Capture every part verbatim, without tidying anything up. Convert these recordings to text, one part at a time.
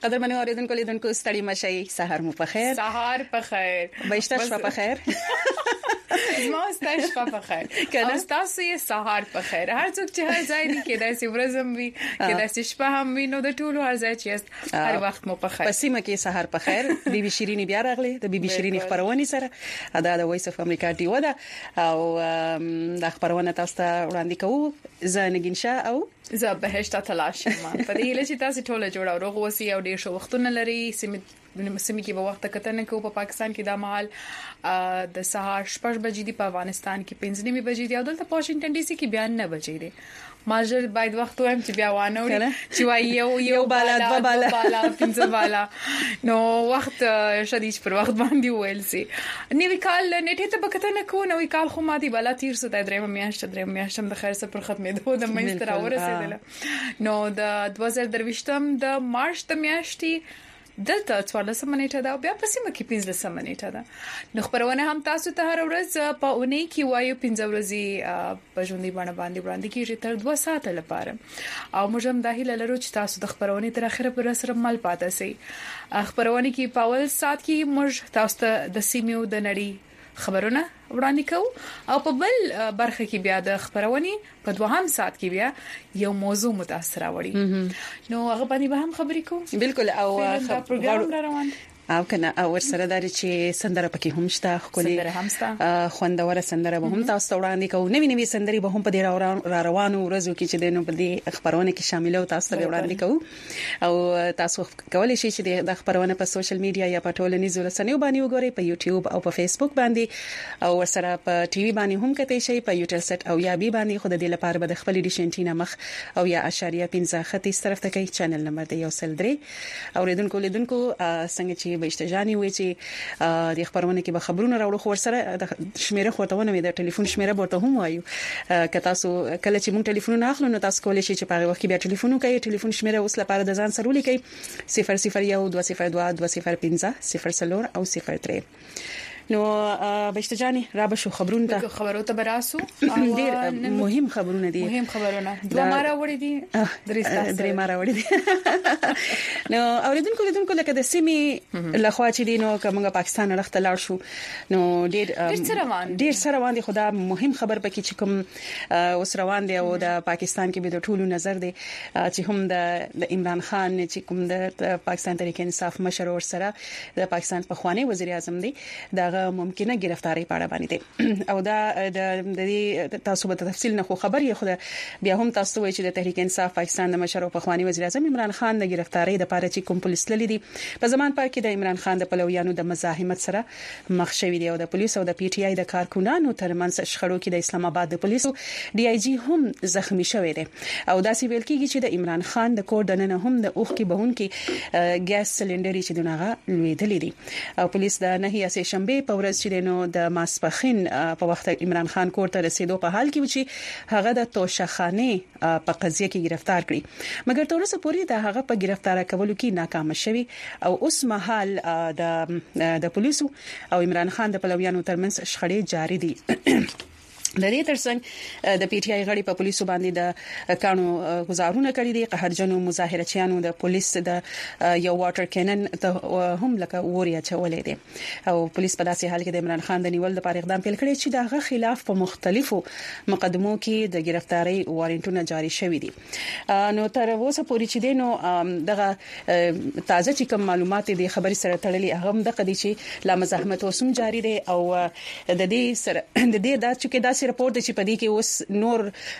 قدرمن اوریدونکو لیدونکو ستړي مشي سحر مو په خیر سحر په خیر بهشته شپه په خیر زما ستاسو شپه په خیر او تاسو یې سحر په خیر هر څوک چې هر ځای دی کې داسې ورځم وي کې داسې شپه هم وي نو د ټولو هر ځای چې هر وخت مو په خیر پسیمه کې سحر په خیر بي بي شيريني بیا راغله د بي بي شيريني خبرونه سره دا د وایس اف امریکا ټي و ده او د خبرونه تاسو ته وړاندې کوو زنګین شاه او زه بهشته تلاش ما په دې لږ چې تاسو ټوله جوړ او روغوسی او ډیر شو وختونه لري سیمه سیمه کې په وخت کتنه کو په پاکستان کې د مال د سهار شپږ بجې دی په افغانستان کې پنځه نیمه بجې دی او دلته په واشنگټن ډي سي کې بیا نه بجې دی ماجر باید وخت وایم چې بیا وانه وړي چې وای یو یو بالا دو بالا بالا پنځه بالا نو وخت شدید پر وخت باندې ویل سي نیو کال نیټه ته بکته نه کو نو کال خو ما دی بالا تیر سو د درېم میاشت درېم میاشت د خیر سره پر ختمې دوه د مېستر اورسېدل نو د دوه زره درويشتم د مارچ د میاشتې دلته څوارلسمه نیټه دا بیا په سیمه کې پنځلسمه نیټه ده نو خبرونه هم تاسو ته هر ورځ په اونۍ کې وایو پنځه ورځې په ژوندۍ باندې باندې وړاندې کیږي تر دوه ساعته لپاره او موږ هم د هیله لرو چې تاسو د خبرونه تر اخره پر سره مل پاتې سي خبرونه کې په اول سات کې موږ تاسو ته د سیمو د نړۍ خبرونه وړاندې کوو او په بل برخه کې بیا د خبرونه په دوهم سات کې بیا یو موضوع متاثر وړي نو هغه باندې به هم خبرې کوو بالکل او پروګرام روان او کنه او ورسره داري چې سندره پکې هم شته خولي سندره هم شته خوندوره سندره به هم تاسو وړاندې کوو نوې نوې سندري به هم په دې را روانو ورځو کې چې دینو په دې خبرونه کې شامل او تاسو ته وړاندې کوو او تاسو کولای شئ چې د خبرونه په سوشل میډیا یا په ټولنیزو رسنیو باندې وګورئ په یوټیوب او په فیسبوک باندې او ورسره په ټي وي باندې هم کتئ شئ په یوټل سټ او یا بي باندې خو د دې لپاره به د خپل ډیشنټینا مخ او یا اشاریه پنځه خطي طرف ته کوي چینل نمبر دی یو سل درې اوریدونکو لیدونکو څنګه چې بهشتجانی وي چې د خبرونه کې به خبرونه راوړو خو سره شمیره خوتهونه د ټلیفون شمیره ورته هم وایو که تاسو کله چې مونږ ټلیفون اخلو نو تاسو کولای شئ چې په وخت کې بیا ټلیفون کوي ټلیفون شمیره اوس لپاره د ځان سره ولیکئ صفر صفر یو دوه صفر دوه دوه صفر پنځه صفر څلور او صفر درې نو بهشتجانی را به شو خبرونه ته خبرو ته براسو ډیر مهم خبرونه دي مهم خبرونه دوه ماره وړي دي درې ماره وړي دي نو اوریدونکو لیدونکو لکه د سیمې لخوا چې دینو کومه پاکستان راخته لاړ شو نو ډیر ډیر روان ډیر سره روان دي خدا مهم خبر پکې چې کوم اوس روان دی او د پاکستان کې به د ټولو نظر دی چې هم د عمران خان چې کوم د پاکستان تحریک انصاف مشر ور سره د پاکستان په خوانی وزیر اعظم دی دا ممکنه گرفتاری پاړه باندې دي او دا د دې تاسو به تفصیل نه خو خبر یې خو بیا هم تاسو وایي چې د تحریک انصاف پاکستان د مشر او پخوانی وزیر اعظم عمران خان د گرفتاری د پاره چې کوم پولیس للی دي په زمان پای کې د عمران خان د پلویانو د مزاحمت سره مخ شوی دی او د پولیس او د پی ټ آی د کارکونانو ترمنځ شخړو کې د اسلام آباد د پولیسو ډي آی جی هم زخمی شوی دی او دا سی ویل کېږي چې د عمران خان د کور دننه هم د اوخ کې بهون کې ګاز سلندري چې دغه لویدلې دي او پولیس د نهي اسې شنبه په ورځ چې نو د ماسپخین په وخت عمران خان کور ته رسیدو په حال کې و چې هغه د توشخانه په قضیه کې گرفتار کړی مګر تر اوسه پورې د هغه په گرفتار کولو کې ناکام شوی او اوس مهال د د پولیسو او عمران خان د پلویانو ترمنځ شخړې جاری دي د دې ترڅنګ د پی ټ آی غړي په پولیسو باندې د کانو گزارونه کړی دي قهرجنو مظاهرچیانو د پولیس د یو واټر کینن ته هم لکه ووریا چولې دي او پولیس په داسې حال کې د عمران خان د نیول لپاره اقدام پیل کړی چې دغه خلاف په مختلفو مقدمو کې د گرفتاری وارنټونه جاری شوې دي نو تر اوسه پورې چې دینو دغه تازه چې کوم معلومات دي خبري سره تړلي هغه د قضیې چې لا مزاحمت وسوم جاری دي او د دې سره د دې دا چې دا رپورت چې پدې کې اوس نور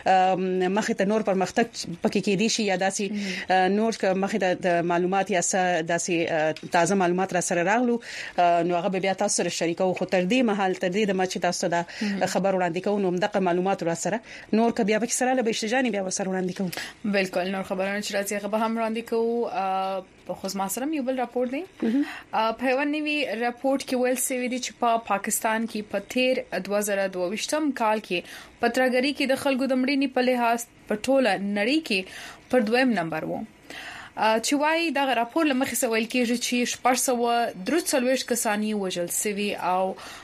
مخه ته نور پرمختګ پکې کې دي شي یا داسي نور مخه د معلومات یا داسي تازه معلومات را سره راغلو نو هغه بیا تاسو سره شریکو خو تر دې محل تر دې د مچ تاسو دا خبر وړاندې کوو نو دغه معلومات را سره نور ک بیا پکې سره له بهشتجانی بیا سره وړاندې کوو بالکل نور خبرونه چې راځي هغه هم وړاندې کوو په خو ما سره یو بل راپور دی په یو نوی راپور کې ویل شوی دی چې په پاکستان کې په تیر دوه زره دوه کال کې پترګری کې د خلکو د مړینې په لحاظ په ټوله نړۍ کې پر دویم نمبر وو چې وايي دا راپور لمخې سوال کېږي چې شپږ سوه درې څلوېښت کسانی وژل شوي او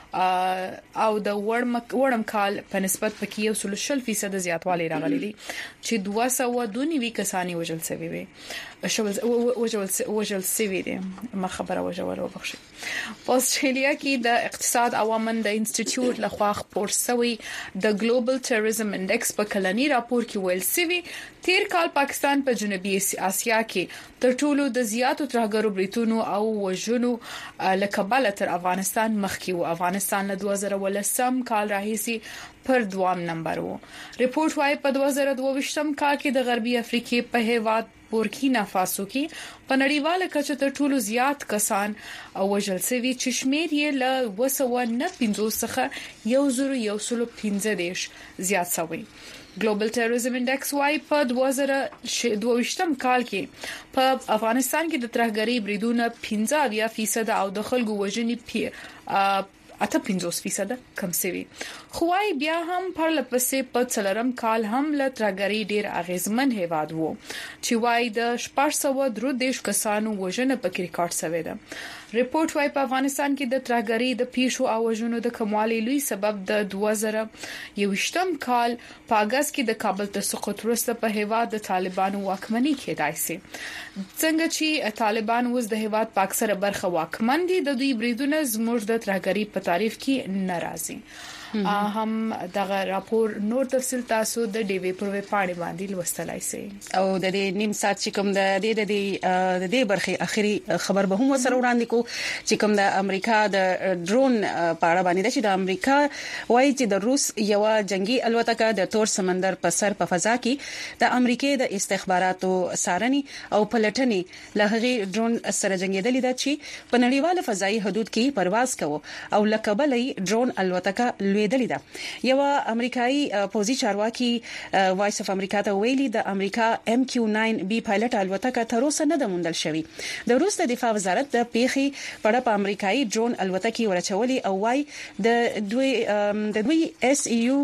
او د وړم وړم کال په نسبت پکې یو سل شل فیصد زیاتوالی راغلی دی چې دوه سوه دوه نوي کسانی وژل شوي وي شول وجول وجول سیوی دی ما خبره وجول وبخشي په استرالیا کې د اقتصاد عوامن د انسټیټیوټ لخوا خپور شوی د ګلوبل ټیرریزم انډیکس په کلنی راپور کې ویل سیوی تیر کال پاکستان په جنوبي اسیا کې تر ټولو د زیاتو ترهګرو بریټونو او وژنو لکبل تر افغانستان مخکې و. افغانستان له دوه زره ولسم کال راهیسي پر دوام نمبر وو. ریپورت وايي په دوه زره دوه ویشتم کال کې د غربي افریقې په هیواد بورکینا فاسو کې په نړیواله کچه تر ټولو زیات کسان او وژل شوي چې شمیر یې له وسو نه پنځوس څخه یو زره یو سل پنځه دیش زیات شوی. ګلوبل ټیرریزم انډیکس وايي په دوه زره دوه ویشتم کال کې په افغانستان کې د ترهګری بریدونه پنځه اویا فیصد او د خلکو وژنې پی اته پنځوس فیصد کم شوی. خوای بیا هم پر لپسې په څلورم کال هم له ترهګری ډیر اغیزمن هیواد وو چې وايي د شپږ سوه درې دیش کسانو وژنه په ریکارډ شوی ده. ریپورت وايي په افغانستان کې د ترهګری د پیښو او وژنو د کموالي لوی سبب د دوه زره یوویشتم کال په اگست کې د کابل ته سقوط وروسته په هیواد د طالبانو واکمنۍ کېدای شي. څنګه چې طالبان اوس د هیواد په اکثره برخه واکمن دي د دوی بریدونه زموږ د ترهګری په تعریف کې ناراضي. هم دغه راپور نور تفصیل تاسو د ډي وی پر ویب پاڼې باندې لوستلای شئ او د دې نیم ساعت چې کوم د دې د دې د دې برخه اخري خبر به هم سره وړاندې کو چې کوم د امریکا د ډرون په اړه باندې چې د امریکا وایي چې د روس یو جنگي الوتکه د تور سمندر په سر په فضا کې د امریکای د استخباراتو سارني او پلټنې له هغه ډرون سره جنگیدلې ده چې په نړیواله فضایي حدود کې پرواز کوي او لکبلې ډرون الوتکه دلی دا یو امریکایي پوزي چارواکي وایس اف امریکا ته ویلي د امریکا ام کیو ناین بي پایلټ الوتکه تر اوسه نه د موندل شوی. د روس د دفاع وزارت د پیخي پړه په امریکایي ډرون الوتکه ورچولي او وايي د دوی د دوی اس یو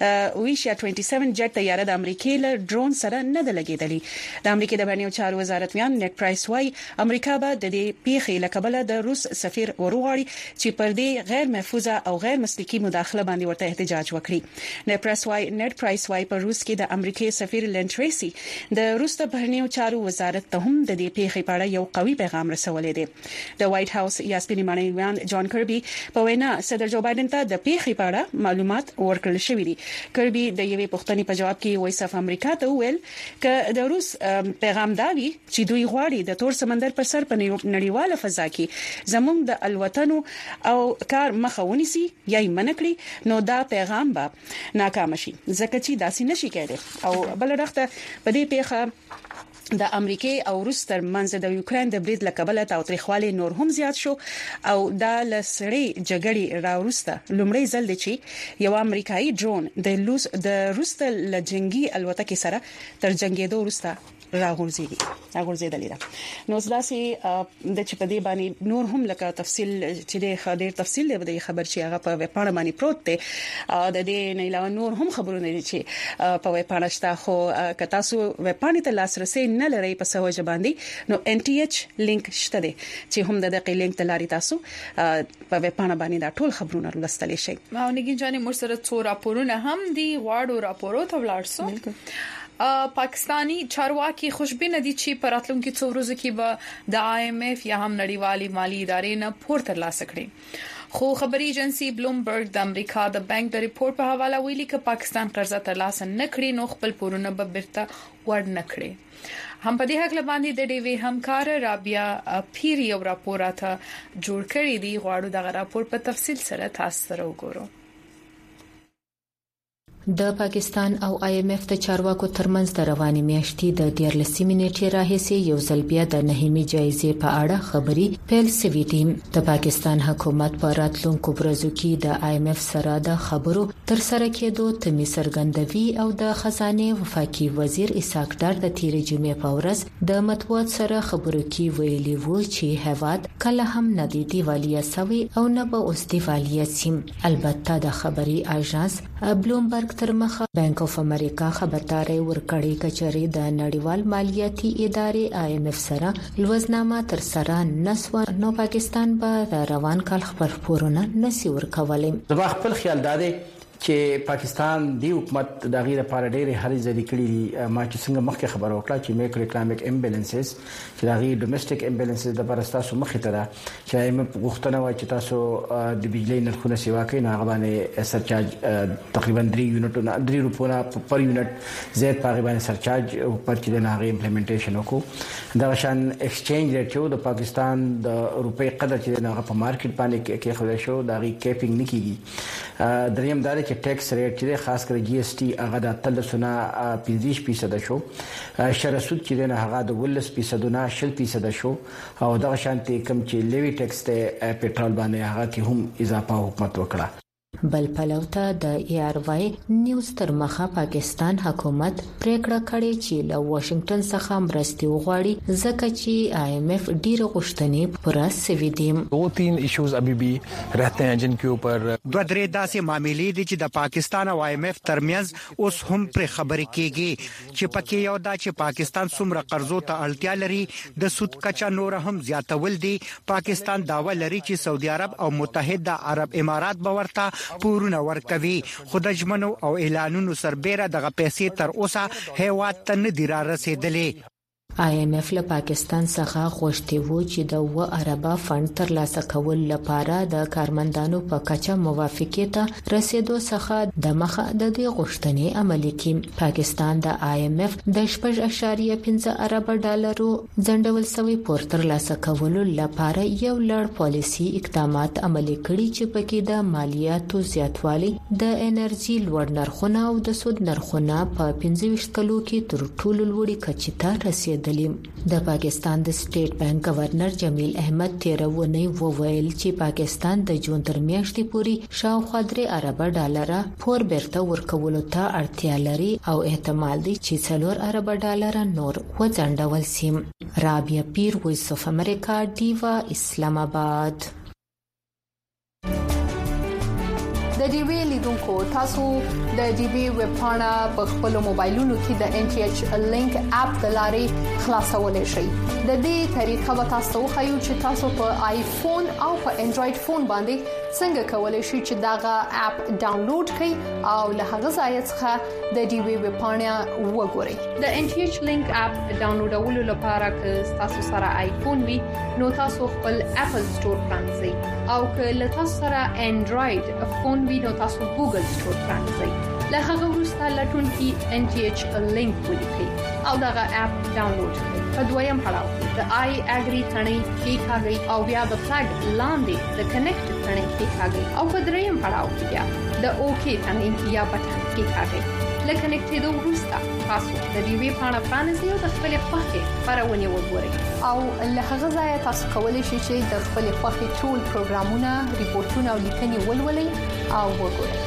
ویشا سبعه جټ طیاره د امریکای له ډرون سره نه د لګیدلی. د امریکای د بهرنیو چارو وزارت ویان نیټ پرایس وايي امریکا به د دې پیخي لکبله د روس سفیر ورغړي چې پر دې غیر محفوظه او غیر مسلکي مداخله باندې ورته احتجاج وکړي. نیټ پرایس وايي نیټ پرایس وايي په روس کې د امریکای سفیر لین ټریسي د روس د بهرنیو چارو وزارت ته هم د دې پیښې په اړه یو قوي پیغام رسولې دی. د وایټ هاوس یا سپینې ماڼۍ ویان جان کربي په وینا صدر جو بایدن ته د پیښې په اړه معلومات ورکړل شوې دي. کربي د یوې پوښتنې په جواب کې وایس اف امریکا ته ویل ک د روس پیغام داوي چې دوی غواړي د تور سمندر پر سر په نړیواله فضا کې زموږ د الوتنو او کار مخه ونیسي یا یې منکړي نو دا پیغام به ناکام شي ځکه چې داسې نشي کېدای. او بل وخت په دې پیښه د امریکای او روس ترمنځ د یوکرين د برید لکبله تاوتریخوالی نور هم زیات شو او دا لسړي جګړې راوروسته لومړی ځل دی چې یو امریکایي ډرون د روس د روس د جنگي الوتکې سره تر جنگیدو وروسته راغورځي راغورځیدلی ده. نو ځلاسي د چې په دې باندې نور هم لکه تفصیل چې د خاطر تفصیل دی خبر چې هغه په ویب پاڼه باندې پروت دی. د دې نه علاوه نور هم خبرونه دي چې په ویب پاڼه شته خو که تاسو ویب پاڼې ته لاسرسي نه لرئ په سوجه باندې نو ان ټي ایچ لینک شته دی چې هم د دقیق لینک تلاري تاسو په ویب پاڼه باندې دا ټول خبرونه ولستلی شئ. ما نګین جانې مر سره څو راپورونه هم دي واړو راپورو ته ولاړ سو. بالکل پاکستانی چارواکي خوشبین دي چې په راتلونکو څو ورځو کې به د آی ایم ایف یا هم نړیوالي مالی ادارې نه پور ترلاسه کړي. خو خبري ایجنسی بلومبرګ د امریکا د بانک د ریپورت په حواله ویلي چې پاکستان قرضه ترلاسه نه کړي نو خپل پورونه به بیرته ور نه کړي. هم په دې حق باندې د ډي وی همکار رابیا پیر یو راپور راته جوړ کړی دی. غواړو دغه راپور په تفصیل سره تاسو سره وګورو. د پاکستان او آی ایم ایف د چارواکو ترمنځ د رواني میاشتې د دیارلسمې نیټې راهیسې یو ځل بیا د نهمې جایزې په اړه خبري پیل شوې دي. د پاکستان حکومت په راتلونکو ورځو کې د آی ایم ایف سره د خبرو تر سره کېدو تمي سرګندوي او د خزانه وفاقي وزیر اسحاق ډار د تیرې جمعې په ورځ د مطبوعات سره خبرو کې ویلي وو چې هواد کله هم نه دی دیوالیا سوي او نه به اوس دیوالیا سیم. البته د خبري اژانس بلومبرګ تر مخه بانک اف امریکا خبرداري ورکړې کچري د نړیوال مالیاتي ادارې آی ایم ایف سره لوزنامه تر سره نسو نو پاکستان به روان کال خبر پورونه نسی ورکولې. د خپل خیال داده چې پاکستان دی حکومت د غیر لپاره ډېر هرې ځلې کړي ما چې څنګه مخکې خبر وکړه چې میکرو اکونومیک امبیلنسز چې د غیر ډومېسټک امبیلنسز د پرستاسو مخې ته ده چې ایم غوښتنه وایي چې تاسو د بجلی نرخونه سیوا کوي نه غوانه سرچارج تقریبا درې یونټونه درې روپونه پر یونټ زیات پاغي باندې سرچارج پر چې د هغه امپلیمنټیشن وکړو دا شان ایکسچینج ریټ چې د پاکستان د روپۍ قدر چې د هغه په مارکیټ باندې کې خو شو دا غي کیپینګ نکېږي دریم دا چې ټیکس ریټ چې خاص کر جی اس ټي هغه د تلسونه پنځه فیصد شو شرسود چې نه هغه د ولس فیصد نه شل فیصد شو او دا شانتي کم چې لیوی ټیکس ته پېټرول باندې هغه کې هم اضافه حکومت وکړه بل پلوته د ای آر واي نیوز تر مخه پاکستان حکومت پریکړه کړې چې له واشنگټن څخه مرستي وغواړي ځکه چې آی ایم ایف ډیره غوښتنې پوره سوي دي. دو تین ایشوز ابھی بھی رہتے ہیں جن کے اوپر دوه درې داسې معاملې دي چې د پاکستان او آی ایم ایف ترمنځ اوس هم پر خبرې کېږي چې پکې یو دا چې پاکستان څومره قرضو ته اړتیا لري د سود کچا نور هم زیاتول دي. پاکستان داوا لري چې سعودي عرب او متحده عرب امارات باورته پورونه ورکوي خو د ژمنو او اعلانونو سربېره دغه پیسې تر اوسه هیواد ته نه دي را رسیدلې. آی ایم ایف له پاکستان څخه غوښتي وو چې د و اربا فند تر لاسه کول لپاره د کارمندانو په کچه موافقه ته رسیدو څخه د مخه د دې غوښتنې عملي کړي. پاکستان د آی ایم ایف د شپږ اعشاریه پنځه اربه ډالرو ځنډول شوی پور تر لاسه کولو لپاره یو لړ پالیسي اقدامات عملي کړي چې پکې د مالیاتو زیاتوالی د انرژي لوړ نرخونه او د سود نرخونه په پنځه ویشت کلو کې تر ټولو لوړې کچې ته رسیدلي. د پاکستان د سټیټ بانک گورنر جمیل احمد تیرونی وویل چې پاکستان د جون تر میاشتې پورې شاوخوا درې اربه ډالره پور بیرته ورکولو ته اړتیا لري او احتمال دی چې څلور اربه ډالره نور وځنډول شي. رابعه پیر، وایس اف امریکا، ډیوا، اسلام آباد. د ډي وی لیدونکو تاسو د ډي وی ویب پاڼه په خپل موبایلونو کې د ان ټي ایچ لینک اپ د لارې خلاصولای شئ. د دې طریقه به تاسو خو چې تاسو په آیفون او په انډراید فون باندې څنګه کولای شئ چې داغه اپ ډاونلوډ کړئ او له هغه ځای څخه د ډي وی ویب پاڼه وګورئ. د ان ټي ایچ لینک اپ ډاونلوډولو لپاره که تاسو سره آیفون وي نو تاسو خپل اپل سٹور پرانځئ او که له تاسو سره انډراید فون نو تاسو ګوګل سٹور پرانځئ. له هغه وروسته لټون کې ان ټي ایچ لینک ولیکئ او دغه اپ ډاونلوډ کړئ. په دویم پړاو کې د آی اګری ثنې کې کاږئ او بیا د فلګ لاندې د کنیکټ ثنې کې کاږئ او په دریم پړاو کې بیا د اوکی ثنې یا بټن کې کاږئ. لکه کنیکټېدو وروسته تاسو د دې وی پاڼه پرانیزئ او د خپل خوښې خبرونه وګورئ او له هغه ځای تاسو کولی شئ چې د خپل خوښې ټول پروګرامونه، ریپورتونه او لیکنې ولولئ او وګورئ.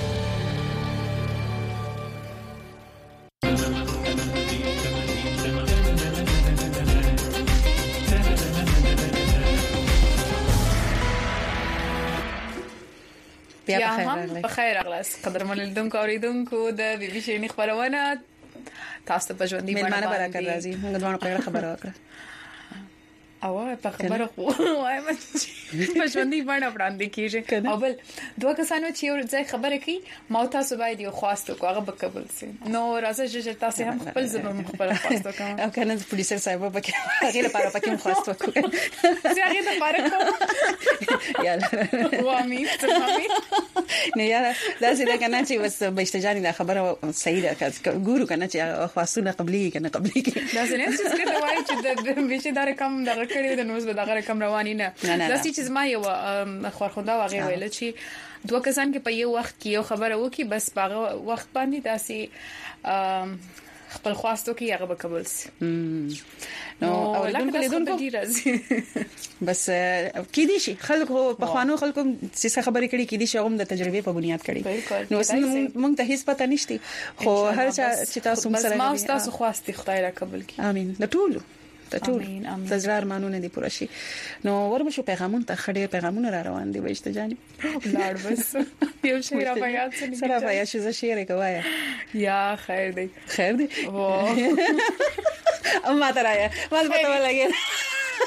بیا هم په خیر اغلاس قدرمن لیدونکو اوریدونکو د بي بي سي خبرونه تاسو په ژوندۍ باندې برکت راځي. موږ دوه په خبره وکړه او په خبره خو وایم چې په ژوندۍ باندې وړاندې کیږي او بل دوه کسانو چې یو ځای خبره کوي ما تاسو باید یو خواستو کو هغه به قبول سي. نو راځي چې تاسو هم خپل زبر خپل خواستو کوم او کنه پولیسر صاحب به کې هغه لپاره پکې خواستو کوم چې هغه لپاره کوم یاله وامي تمامي نه یاره دا چې دا کنه چې وس بهشتجاني دا خبره صحیح ده که ګورو کنه چې خواستونه قبلي کنه قبلي دا څنګه چې څنګه وایي چې د بيشي دار کم د کړي د نوز به دغه رقم رواني نه دا چې ما یو خورخوندا واغې ویل چې دوه کسان کې په یو وخت کې یو خبره وکي بس په وخت باندې داسي خپل خواستو کې هغه به قبول سي. نو او لکه لیدونکو بس کې دي شي خلکو په خوانو خلکو څه خبرې کړي کې دي چې هم د تجربې په بنیاد کړي. نو موږ ته هیڅ پته نشته خو هر چا چې تاسو سره ما تاسو خواستي خدای را قبول کړي. امين. د ټولو ته ټول تزرار مانونه دي پوره شي. نو ورمشو پیغامون ته خډیر پیغامونه را روان دي وایسته جاني لاړ بس یو شی را بیان سره بیا چې ز شعر کوي یا خیر دی خیر دی او ما ترایا مال پته ولګي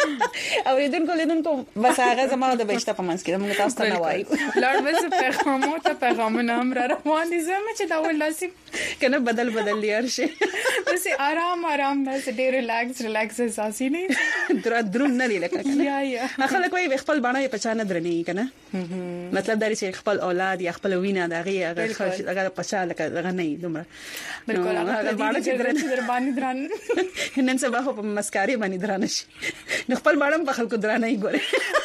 اوریدونکو لیدونکو بس هغه زما د بهشته په منځ کې موږ تاسو ته نه وایو لړ بس پیغامو ته پیغامونه هم را روان دي زما چې دا ولاسي کنه بدل بدل لیر شي بس آرام آرام بس ډېر ریلیکس ریلیکس احساسي نه درا درون نه لکه یا یا خلک وایي خپل باندې په چانه درنی کنه مطلب دا چې خپل اولاد یا خپل وینا دغه هغه هغه په چا لکه دغه نه دومره بالکل هغه باندې چې در باندې دران نن سبا په مسکاري باندې درانه شي نو خپل باندې په خلکو درانه یې ګوري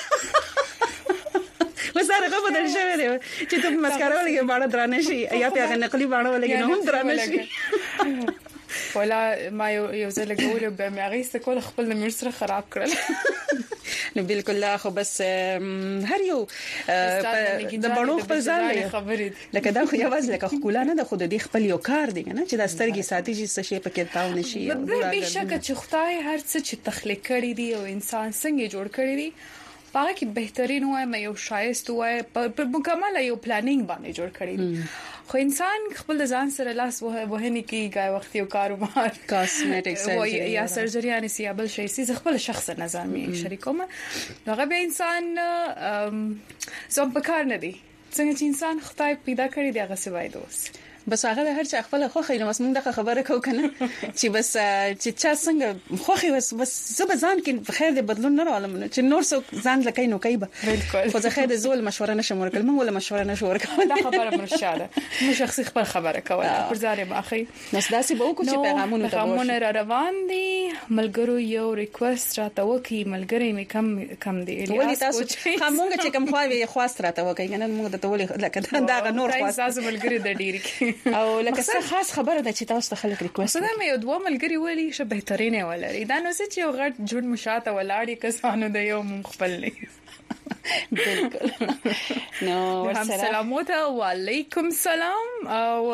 وسره غو بدل شوی دی چې ته مسکارا ولګي باندې درانه شي یا په هغه نقلي باندې ولګي نو هم درانه شي ولا ما یو ځل ګورم به مې هغه ست کول خپل نمبر سره خراب کړل نو بالکل لا خو بس هر یو د بڼو خپل ځان لري لکه دا خو یوازې لکه خپل نه د خود دې خپل یو کار دی نه چې د سترګې ساتي چې څه شي پکې تاو نشي او به شک چې خدای هر څه چې تخلیق کړی دی او انسان څنګه جوړ کړی دی پاره کې بهترین وای مې یو شایست وای په مکمل یو پلانینګ باندې جوړ کړی خو انسان خپل ځان سره لاس وه وهني کې غای وخت یو کاروبار کاسمیټک سرجری یا سرجری ان سیابل شي سي خپل شخص نظامي شریکوم هغه به انسان زوم پکار نه دی څنګه چې انسان خدای پیدا کړی دی هغه سوای دوست بس هغه هر څه خپل خو خیر مس موږ د خبره کو کنه چې بس چې چا څنګه خو خو بس بس زبزان کې خیر د بدلون نه راولم چې نور څو ځان لکه نو کوي بالکل خو زه خیر د زول مشوره نشم ورکول موږ ولا مشوره نشو ورکول دا خبره مرشاده مو شخصي خپل خبره کوله پر ځاره ما اخی نو داسې به وکړو چې پیغامونه پیغامونه را روان دي ملګرو یو ریکوست راته وکي ملګری مې کم کم دی ولې تاسو کومه چې کوم خواوي خواست راته وکي کنه موږ د تولې لکه دا نور خواست تاسو ملګری د ډیری او لکه څه خاص خبره ده چې تاسو ته خلک ریکوست دا مې یو دوه ملګری ولي شه بهترینه ولري دا نو چې یو غټ جوړ مشاته ولاړی کسانو د یو خپل نه بالکل نو السلام علیکم سلام او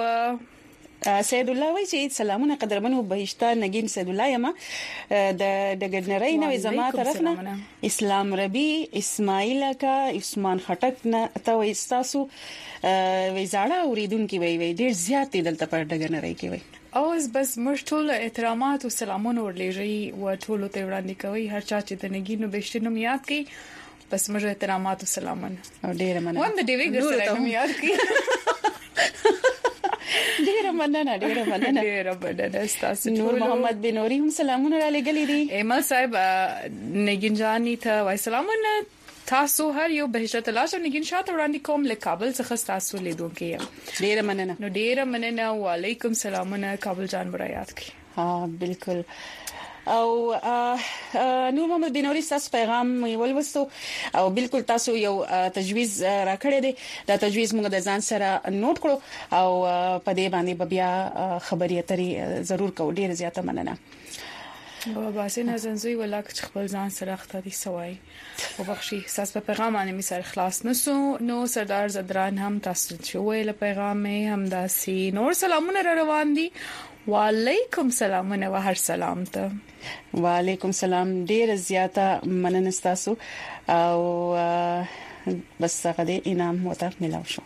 سید الله وای چې سلامونه قدرمنو بهشته نگین سید الله یما د د ګډنری نوې زما طرف نه اسلام ربی اسماعیل کا عثمان خټک نه ته وای تاسو وای زړه اوریدونکو وای وای ډیر زیات دلته پر ډګنری کې وای اوس بس موږ ټول احترامات او سلامونه ورلېږي او ټول ته وړاندې کوي هر چا چې د نگینو بهشته نوم یاد کړي بس موږ احترامات او سلامونه او ډیر مننه وند دی ویګر سره نوم یاد کړي ډیر مننه ډیر مننه ډیر مننه تاسو نور محمد بنوري هم سلامونه را لګلې دي ایمل صاحب نگین جانی ته وای سلامونه تاسو هر یو بهشته تلاش او نگین شاته وړاندې کوم له کابل څخه تاسو لیدونکو یم ډیر مننه نو ډیر مننه وعلیکم سلامونه کابل جان برایات کی ها بالکل او نور محمد بنوري تاسو پیغام ولوستو او بالکل تاسو یو تجویز راکړی دی دا تجویز موږ د ځان سره نوٹ کړو او په دې باندې بیا خبرې اترې ضرور کوو ډیر زیاته مننه بابا سينه زنزوي ولا چې خپل ځان سره اختیاري سوای او بخشي اساس په پیغام باندې می سره خلاص نسو نو سردار زدران هم تاسو چې ویل پیغام مې هم داسي نور سلامونه را روان دي وعلیکم سلامونه و هر سلام ته وعلیکم سلام ډیر زیاته مننه تاسو او بس هغه دې انعام وته ملاو شو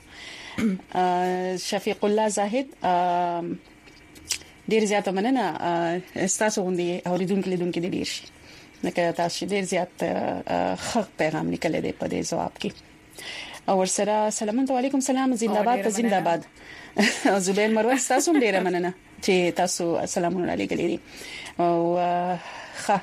شفیق الله زاهد ډیر زیاته مننه تاسو غوندي اوریدونکو لیدونکو دې ډیر شي نکه تاسو ډیر زیات خغ پیغام لیکل دي په دې جواب کې او ورسره سلام علیکم سلام زنده‌باد زنده‌باد زبیر مروه تاسو ډیر مننه چې تاسو سلامونه علیکم دي او خ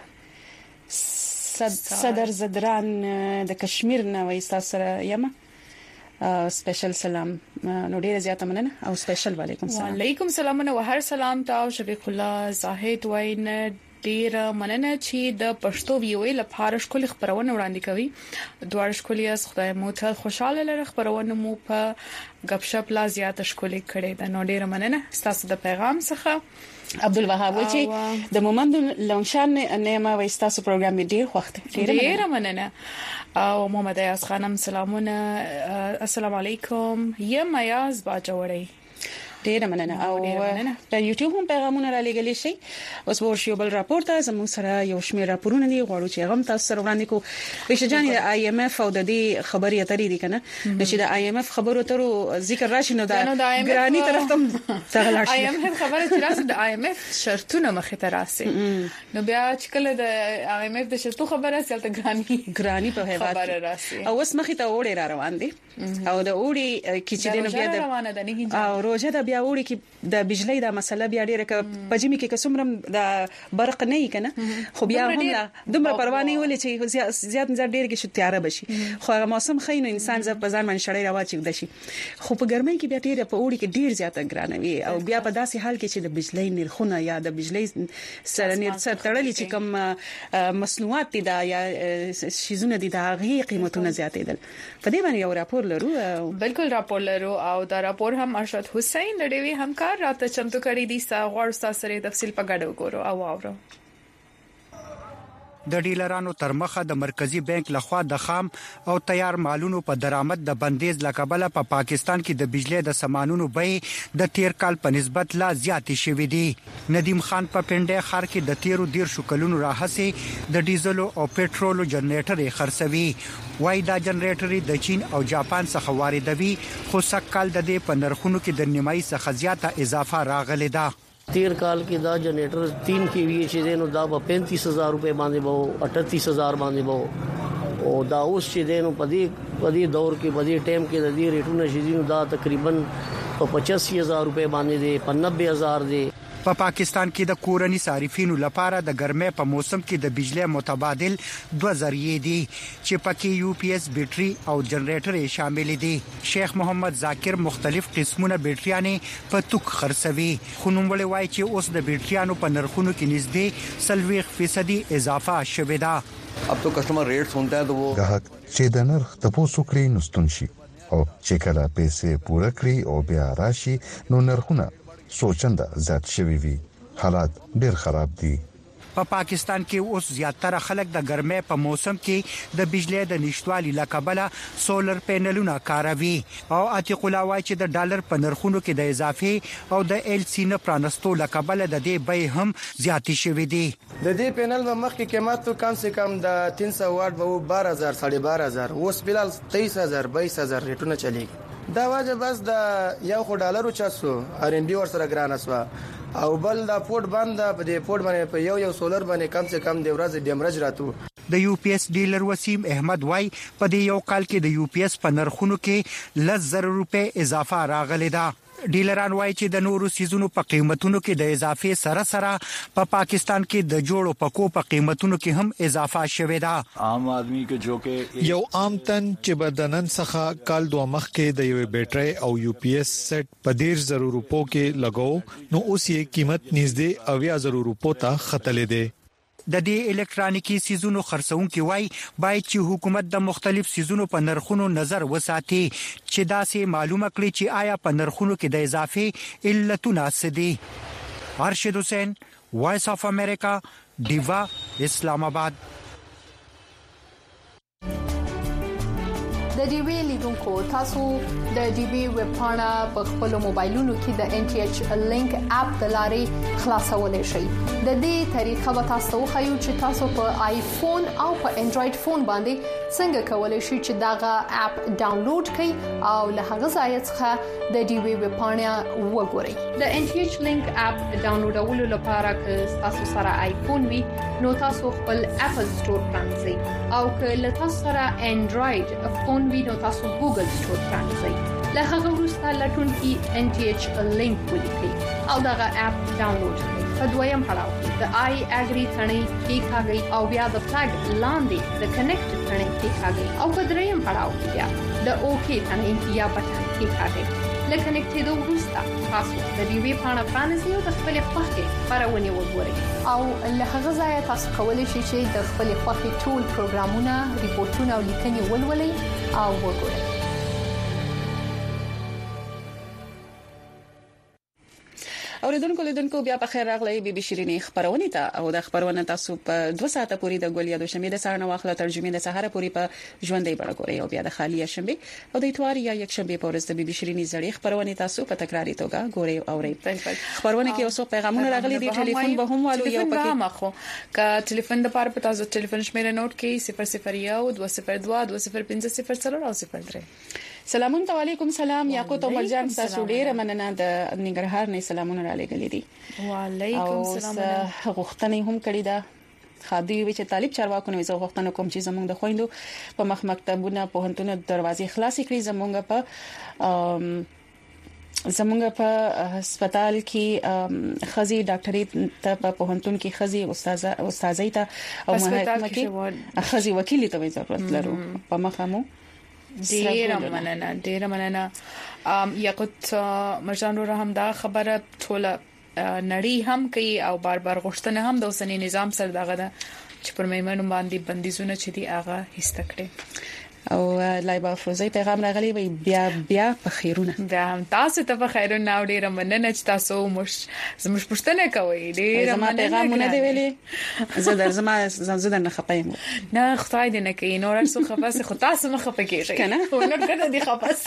صدر زدران د کشمیر نه وای تاسو سره یم سپیشل سلام نو ډیره زیاته مننه او سپیشل وعلیکم سلام وعلیکم سلام او هر سلام ته شفیق الله زاهد وین ډیره مننه چې د پښتو ویوي لپاره شکل خبرونه وړاندې کوي دوه شکل یې خدای مو ته خوشاله لره خبرونه مو په غب شپ لا زیاته شکل کړي دا نو ډیره مننه تاسو د پیغام څخه عبدالوهاب چې د مومند لونشان نیمه وایستاسو پروګرام ډیر وخت ډیره مننه او محمد ایاز خانم سلامونه السلام علیکم یم ایاز باجوړی ډیر مننه او د یوټیوب هم پیغامونه را لګلې شي. اوس ورشي بل راپور ته زموږ سره یو شمېر راپورونه دي غواړو چې هغه تاسو سره وړاندې کو. بشجان د آی ایم اف او د دې خبرې اترې دي کنه چې د آی ایم اف خبرو ترو ذکر راشي نو دا ګرانی طرف ته تغلاړ شي. آی ایم اف خبره چې راځي د آی ایم اف شرطونه مخې ته راسي نو بیا چې کله د آی ایم اف د شرطو خبره سره ګرانی ګرانی په هیواد خبره راسي او اوس مخې ته وړي را روان دي او د وړي کې چې د بیا د او روزه د بیا وړي کې د بجلی د مسله بیا ډیره ک پجمی کې کومرم د برق نه کنه خو بیا هم دومره پروا نه ولې چې زیات نظر ډیر کې شو تیار بشي خو هغه موسم خاين انسان ځ په ځان باندې شړې راوچې دشي خو په ګرمۍ کې بیا ډیر په وړي کې ډیر زیاته ګرانوي او بیا په داسې حال کې چې د بجلی نرخونه یا د بجلی سره نیر سره تړلې چې کوم مصنوعات دي دا یا شیزونه دي دا غي قیمتونه زیاتېدل. په دې باندې یو راپور لرو. بالکل راپور لرو او دا راپور هم ارشد حسین د ډیوی همکار راته چمتو کړی دي. سا غوړ سره تفصیل په ګډو ګورو او اورو. د ډیلرانو تر مخه د مرکزی بانک لخوا د خام او تیار مالونو په درآمد د بندیز لکبله په پا پاکستان کې د بجلی د سامانونو بیې د تیر کال په نسبت لا زیاتې شوې دي. ندیم خان په پنده خار کې د تیرو ډیر شکلونو راهسه د ډیزلو او پېټرولو جنریټر خرڅوي. وای دا جنریټر د چین او جاپان څخه واردوي خو سکهال د دې په نرخونو کې د نیمایي څخه زیاته اضافه راغله ده. تیر کال کې دا جنریټر तीन केवीए چې دینو دا په पैंतीस हज़ार रुपए باندې وو अड़तीस हज़ार باندې وو او دا اوس چې دینو په دې په دې دور کې په دې ټیم کې د دې ریټونو چې دینو دا تقریبا په पचासी हज़ार रुपए باندې دي په नब्बे हज़ार دي. په پا پاکستان کې د کورني صارفینو لپاره د ګرمۍ په موسم کې د بجلی متبادل دوه ذریعې دي چې پکې یو پی ایس بیټري او جنریټر شامل دي. شیخ محمد ذاکر مختلف قسمونه بیټریانې په توک خرڅوي خو نوموړی وایي چې اوس د بیټریانو په نرخونو کې نږدې سلويخ فیصدي اضافه شوه ده. अब तो कस्टमर रेट सुनता है तो वो ग्राहक چې د نرخ تاسو کړی نستون شي او چې کله پیسې پوره کړی او بیا راشي نو نرخونه سوچنده زیات شوی وي. حالات ډیر خراب دي. په پا پاکستان کې اوس زیاتره خلک د ګرمۍ په موسم کې د بجلی د نشټوالي لکبله سولر پینلونه کاروي او عتیق الله وایي چې د ډالر په نرخونو کې د اضافه او د ال سی نه پرانستو لکبله د دې بیه هم زیاتې شوې دي. د دې پینل په مخ کې قیمت تو کم سے کم د तीन सौ واټ وو बारह हज़ार साढ़े बारह हज़ार اوس بلال तेईस हज़ार बाईस हज़ार ریټونه چلیږي. دا واجب بس د یو خو ډالرو چاسو ار ان بي ور سره ګران اسوا او بل دا پورت باندې په دې پورت باندې په یو یو سولر باندې کم سے کم د ورځې ډیمرج راتو. د یو پی ایس ډیلر وسیم احمد وای په دې یو کال کې د یو پی ایس په نرخونو کې لس زره روپے اضافه راغلی ده. ډیلران وای چې د نورو سیزونو په قیمتونو کې د اضافه سره سره په پا پاکستان کې د جوړو پکو په قیمتونو کې هم اضافه شوه ده. عام آدمی کې جو کې یو عام تن چې بدنن څخه کال دوه مخ کې د یو بیټری او یو پی ایس سیټ په ډیر ضروري روپو کې لګاو نو اوس یې قیمت نږدې اویا ضروري روپو ته ختلې ده. د دې الکترونیکی سیزونو خرڅونکو وای باید چې حکومت د مختلف سیزونو په نرخونو نظر وساتي چې دا سه معلومه کړي چې آیا په نرخونو کې د اضافه علتونه څه دي. ارشد حسین وایس اف امریکا دیوا اسلام آباد. د ډي وی لیدونکو تاسو د ډي وی ویب پاڼه په خپل موبایلونو کې د ان ټي ایچ لینک اپ د لارې خلاصولای شئ. د دې طریقه به تاسو خو چې تاسو په آیفون او په انډراید فون باندې څنګه کولای شئ چې داغه اپ ډاونلوډ کړئ او له هغه ځای څخه د ډي وی ویب پاڼه وګورئ. د ان ټي ایچ لینک اپ ډاونلوډولو لپاره که تاسو سره آیفون وي نو تاسو خپل اپل سٹور پرانځئ او که له تاسو سره انډراید فون وي نو تاسو ګوګل سٹور پرانځئ. له هغه وروسته لټون کې ان ټي ایچ لینک ولیکئ او دغه اپ ډاونلوډ کړئ. په دویم پړاو کې د آی اګری ثنې کې کاږي او بیا د فلګ لاندې د کنیکټ ثنې کې کاږي او په دریم پړاو کې بیا د اوکی ثنې یا بټن کې کاږي. لکه کنیکټېدو وروسته تاسو د دې وی پاڼه پرانیزئ او د خپل خوښې خبرونه وګورئ او له هغه ځای تاسو کولی شئ چې د خپل خوښې ټول پروګرامونه، ریپورتونه او لیکنې ولولئ او وګورئ. اوریدونکو لیدونکو بیا په خیر راغلی بي بي شيريني خبرونه ته او د خبرونه تاسو په دوه ساعته پورې د ګولیا د شنبه د سهار واخله ترجمه د سهار پورې په ژوندۍ بڼه ګوري او بیا د خالی شنبه او د اتوار یا یک شنبه په ورځ د بي بي شيريني زړې خبرونه تاسو په تکراری توګه ګوري او اوري خبرونه کې اوسو پیغامونه راغلي دي ټلیفون به هم والو یو پکې مخو کا ټلیفون د پاره په تاسو ټلیفون شمیره نوٹ کې صفر صفر یو دوه صفر دوه دوه صفر پنځه صفر څلور او صفر درې. سلامون علیکم سلام یاقوت او مرجان تاسو ډیره مننه د ننګرهار نه سلامونه را لګلې دي. وعلیکم السلام. غوښتنې هم کړې ده خادي وی چې طالب چارواکو نو زه غوښتنه کوم چې زموږ د خويندو په مخ مکتبونه په هنتونه دروازې خلاصې کړې زموږ په زموږ په هسپتال کې خزي ډاکټري ته په هنتون کې خزي استاد استادای ته او محکمه کې خزي وکیل ته ضرورت لرو په مخامو ډیر مننه ډیر مننه یاقوت مرجان رو هم دا خبره ټوله نړۍ هم کوي او بار بار غوښتنه هم د اوسنی نظام سره دغه چې پر میمنو باندې بندیزونه چې دی هغه هسته کړي او لایبا فروزي پیغام راغلی وي بیا بیا په خیرونه بیا تاسو ته په خیرونه او ډیر مننه چې تاسو مش زموږ پښتنه کوي ډیر مننه پیغامونه دی ویلي زه در زما زه در نه خپایم نه خدای دې نه کوي نور څه خپاسه خو تاسو نه خپکیږئ کنه نور کړه دي خپاس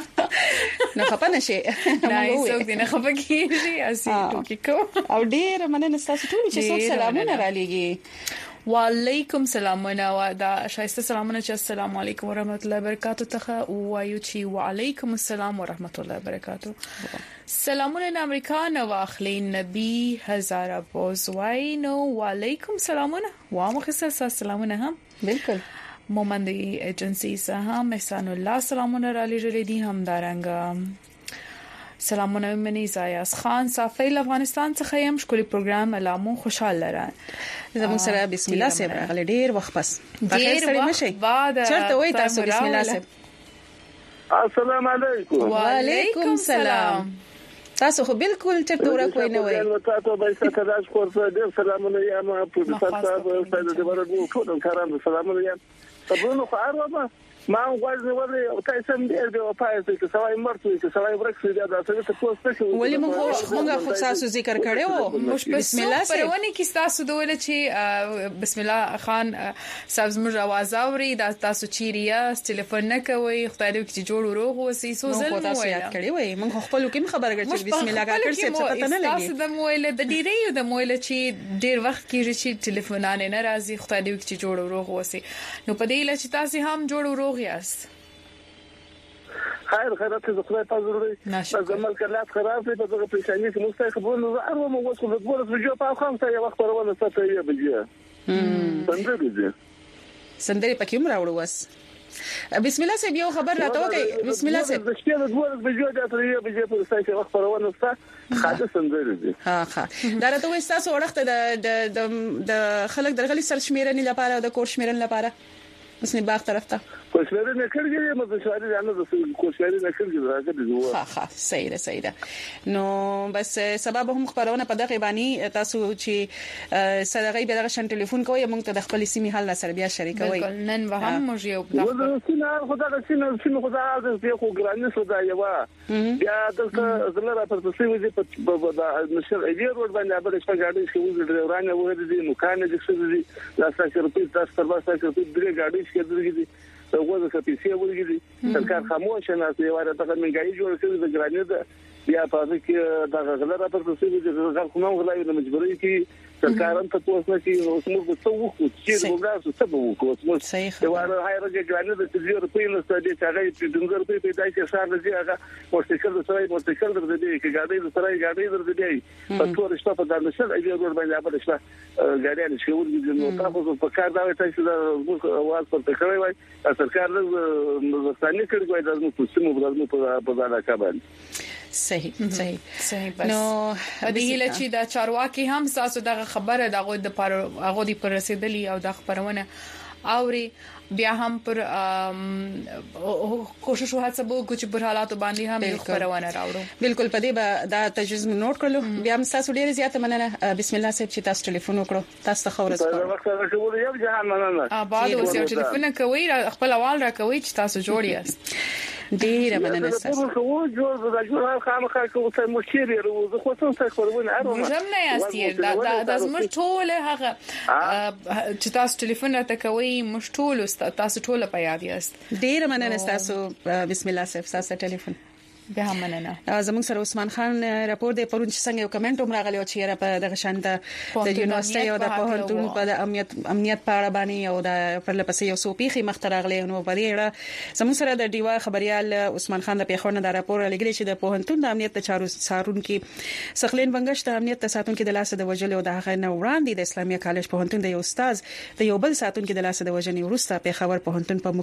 نه خپنه شي نه څوک دې نه خپکیږي اسی ټوکی کو او ډیر مننه تاسو ټول چې څوک سلامونه را لېږي. وعلیکم سلامونه و دا شایسته سلامونه چې السلام علیکم ورحمت الله وبرکاتو ته وایو چې وعلیکم السلام ورحمت الله وبرکاتو. سلامونه د امریکا نو اخلي نبی هزار بوزوای نو وعلیکم سلامونه و مخصص سلامونه هم بالکل مومندی ایجنسی سه هم احسان الله سلامونه را لېږلې دي هم دارنګ سلامونه منی زایاس خان صافی افغانستان څخه يم شکولي پروګرام علامو خوشاله لران زموږ سره بسم الله سره راغلي ډیر وخت پس ډیر وخت بعد چرته وای تاسو بسم الله سره السلام علیکم. وعلیکم السلام. تاسو خو بالکل چرته ورکوي نه وای تاسو به ستاسو د خپل ډیر سلامونه یم په تاسو ته د ورته ټول کاران سلامونه یم تاسو خو اروا ما غواړم ولې او تاسو هم دې د پایز کې سوای مرته کې سوای ورکړي دا تاسو ته پوسټ شو ولې موږ موږ خو تاسو ذکر کړو بسم الله پرونه کې تاسو دوله چې بسم الله خان صاحب زموږ आवाज اوري دا تاسو چیریا ټلیفون نه کوي خدای دې چې جوړ وروغ وسی سو زل مو تاسو یاد کړی وای موږ خپل کوم خبره کړې بسم الله کاکر څه پته نه لګي تاسو د مویل د ډیری د مویل چې ډیر وخت کې چې ټلیفونانه نه راځي خدای دې چې جوړ وروغ وسی نو په دې لچ تاسو هم جوړ وروغ یاست. خیر خیرات زه خدای په ضروري په عمل کړه خراب دي په دغه پېښې کې مستقبل نو ارو مو وڅ په دغه ویډیو په خامسه یو وخت ورونه ستاسو یې بجیا څنګه دي سندري پکې مو راوړو وس بسم الله سه یو خبر راته وکي بسم الله سه د شپې د دوه بجو د اترې بجې په ستاسو وخت ورونه ستاسو خاطر سندري دي ها ها دا راته وې تاسو ورخت د د خلک درغلي سر شمیرنې لپاره د کور شمیرنې لپاره بس نه باغ طرف ته کوشش نه کړی یم د شواري نه د کوشش نه کړی راځي د ها ها صحیح ده صحیح ده نو بس سبب هم خبرونه په دغه باندې تاسو چې صدقې به دغه شان ټلیفون کوی موږ ته د خپل سیمې حل سره بیا شریکوي بالکل نن به هم موږ یو د سینه خدای د سینه سینه خدای د یو ګرانې سودا یو بیا د زلره پر څه وځي په د نشر ایډیا ور باندې به شپه ګاډي شو د ورانه وره دي نو کانه د څه دي لا ساکر په تاسو پر واسطه کې د ګاډي کې درګي وګورئ چې پیسې ورګي سرکار خاموش نه دی واره دغه منګای جوړ کړی د ګرانې ده بیا په دې کې دغه غلره پر څه دي چې غل خو نو غلای د مجبورۍ کې سرکارم ته پوسټ نه کوي اوس موږ څه وکړو چې موږ څه وکړو اوس موږ د واره هایر کې ګرانې د تجربه روپې نه ستدي چې هغه د دنګر په پیدا کې سار نه دی هغه موټرسایکل سره موټرسایکل در دي کې ګاډي سره ګاډي در دي په ټول شپه په دغه شل ایډیا ور باندې په شپه ګاډي شو ورګي نو تاسو په کار دا وایي چې دا واز پر تکړه وای سرکار له ځانې کړی وای د موږ سیمو بدلنو په ځای راکابل صحیح صحیح صحیح بس نو د هیله چې دا چارواکي هم تاسو دغه خبره دغه د پر هغه دی پر رسیدلی او د خبرونه اوري بیا هم پر کوشش وهڅه وکړو چې پر حالات باندې هم یو خبرونه راوړو بالکل په دې دا تجربه نوٹ کړلو بیا هم تاسو ډیر زیاته مننه بسم الله صاحب چې تاسو ټلیفون وکړو تاسو خبره سره وخت راکول یو جهان مننه اباد اوس یو ټلیفون کوي خپل اول را کوي چې تاسو جوړ یاست ډیره مننه تاسو خو جوړ د جوړ خامخا کوم څه مشکل یې زه خو څنګه خبرونه اړوم موږ نه یاستي دا د زموږ ټول هغه چې تاسو ټلیفون راته کوي موږ ټول تاسو ټول په یاد یاست ډیره مننه تاسو بسم الله صاحب تاسو ټلیفون به هم مننه زموږ سره عثمان خان راپور دی پرون چې څنګه یو کمنټ هم راغلی او چې را په دغه شان د یونیورسيټي او د پوهنتون په د امنیت امنیت په اړه باندې او د پر لپسې یو سوپیخي مختراغلی نو په دې اړه زموږ سره د ډیوا خبريال عثمان خان د پیښور نه د راپور لګلی چې د پوهنتون د امنیت چارو سارون کې سخلین بنگشت امنیت ساتون کې د لاس د وجل او د هغه نه وړاندې د اسلامي کالج پوهنتون د یو استاد د یو بل ساتون کې د لاس د وجنې ورسته پیښور پوهنتون په